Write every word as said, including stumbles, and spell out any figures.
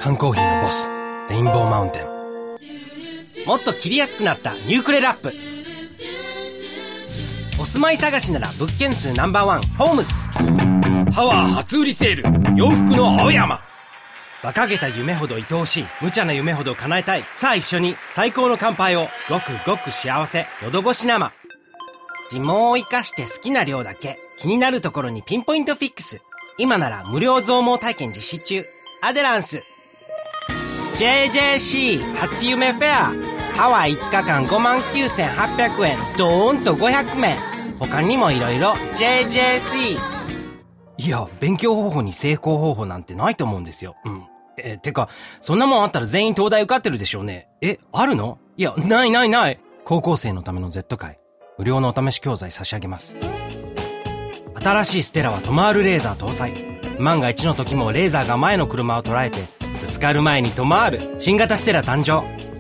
缶コーヒーのボス、レインボーマウンテン。もっと切りやすくなったニュークレラップ。お住まい探しなら物件数ナンバーワンホームズ。パワー初売りセール、洋服の青山。馬鹿げた夢ほど愛おしい、無茶な夢ほど叶えたい。さあ一緒に最高の乾杯を。ごくごく幸せ喉越し生。自毛を生かして好きな量だけ、気になるところにピンポイントフィックス。今なら無料増毛体験実施中。アデランス ジェイジェーシー 初夢フェア。ハワイいつかかんごまんきゅうせんはっぴゃくえん、ドーンとごひゃくめい。他にもいろいろ ジェイジェーシー。 いや、勉強方法に成功方法なんてないと思うんですよ。うん。え、てか、そんなもんあったら全員東大受かってるでしょうね。え、あるの？いや、ないないない。高校生のための Z 会。無料のお試し教材差し上げます。新しいステラはトマールレーザー搭載。万が一の時もレーザーが前の車を捉えて、ぶつかる前に止まる新型ステラ誕生。